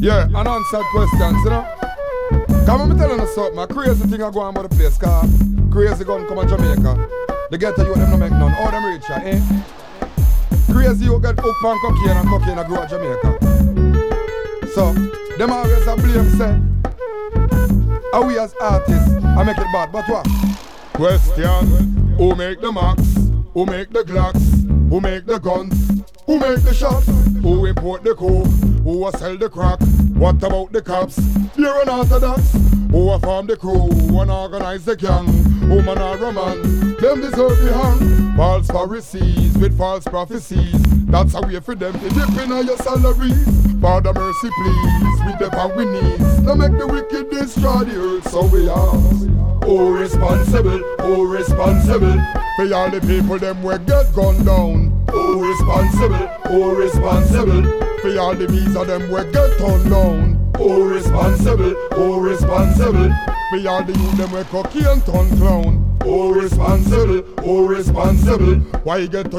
Yeah, unanswered questions, you know. Come on, telling us something. A crazy thing I go on about the place, cause crazy gun come on Jamaica. The ghetto you them no make none. All them richer, eh? Crazy you get hooked on cocaine and cocaine I grow at Jamaica. So, them always a blame say, how we as artists I make it bad, but what? Question, who make the marks? Who make the Glocks? Who make the guns? Who make the shots? Who import the coke? Who will sell the crack? What about the cops? They're unorthodox. Who will form the crew? Who will organize the gang? Woman or a man? Them deserve the hang. False Pharisees with false prophecies. That's a way for them to dip in on your salaries. Father mercy please, with the power we need. Now make the wicked destroy the earth, so we are. Oh responsible, oh responsible. For all the people them we get gunned down. Oh responsible, oh responsible. For all the bees of them we get turned down. Oh responsible, oh responsible. For all the youth them we cocaine turn clown. Oh responsible, oh responsible. Why you get to